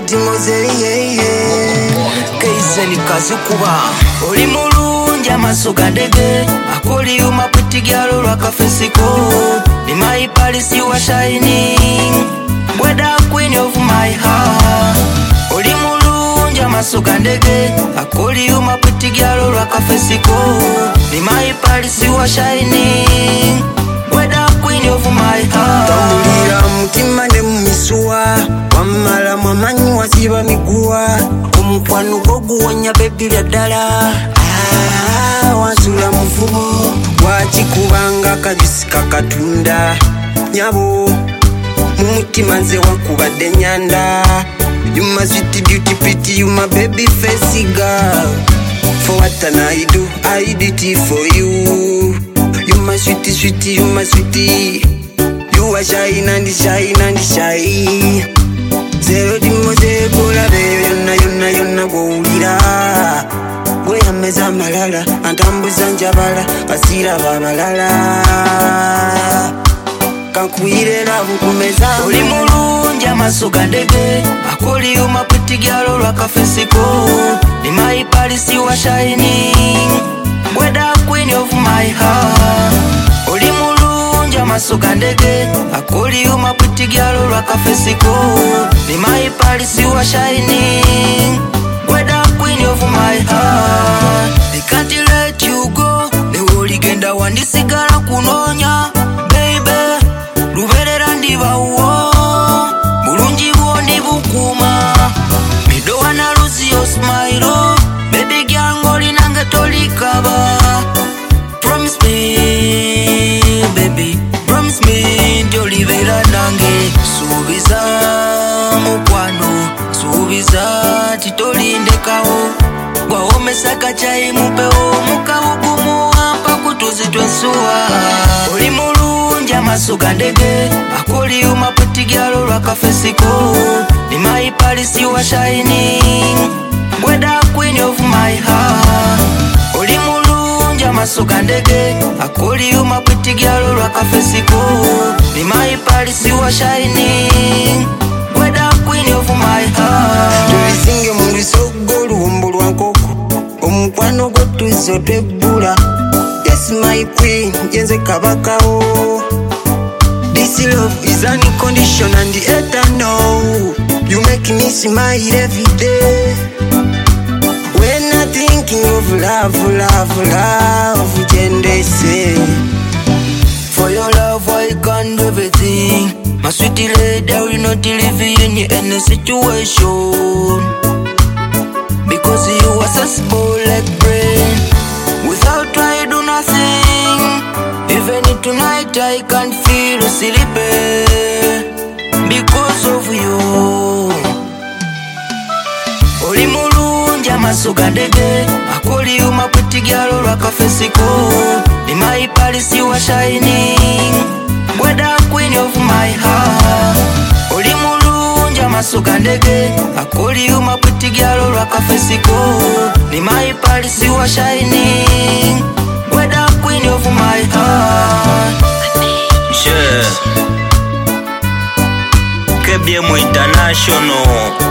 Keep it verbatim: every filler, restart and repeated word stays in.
Dimozeye Kaise nikazikuba Oli mulungi amaso gandege Akoli uma pretty girl Rwakafesiko Ni my palace you are shining Weather queen of my heart Oli mulungi amaso gandege Akoli uma pretty girl Rwakafesiko Ni my palace you are shining Weather queen of my heart Tambulira mutima ne mumisuwa Wamala mwamanyi wasiba miguwa Omukwano goguwonya baby bya ddala Ah, wansula muvubo Wakikubanga kajusi kakatunda Nyabo Mumutima nze wakubadde nyanda You my sweet beauty pretty, you my baby face girl For what can I do, I did it for you You my sweetie, sweetie, you my sweetie You are shine and shine and shine Zero dimo zebola baby Yonna yonna yonna gowulira Gwe yameza malala Antambuza njabala Basira babalala Kankuyire lavu kumeza Oli mulungi amaso gandege Akoli uma pretty girl Rwakafesiko Ni my palace you are shining Weather queen of my heart Oli mulungi amaso gandege Akoli uma pretty girl Rwakafesiko Ni my palace you are shining Weather queen of my heart I can't let you go Newe oligenda wandisigala kunonya Baby Luberera ndibawo Bulungi bwondi bukuma Mido wana lose your smile Baby girl ngoli nange tolikaba Promise me baby Promise me Jolibera nange Subiza mukwano Subiza titolindekawo Gwawomesaka chai mupeo Mukabugumu Ampa kutuzitwensuwa Oli mulungi amaso gandege Akoli uma pretty girl Rwakafesiko Ni my palace you are shining Weather queen of my heart Oli mulungi amaso gandege Akoli uma pretty girl Rwakafesiko Ni my palace you are shining Weather queen of my heart Tulisinge mulisogo luwombo lwankoko Omukwano gwo tuzo twebbula Yes my queen, yenze kabakawo This love is unconditional and eternal You make me smile every day When I'm thinking of love, love, love Jende say For your love I can do everything My sweetie lady I will not leave you in any situation Because you are sensible like brain Without I do nothing Even tonight I can't feel sleepy Because of you Oli mulungi amaso gandege Akoli uma pretty girl Rwakafesiko Ni my palace you are shining Weather queen of my heart Oli mulungi amaso gandege Akoli uma pretty girl Rwakafesiko Ni my palace you are shining Weather queen of my heart Yeah K B M International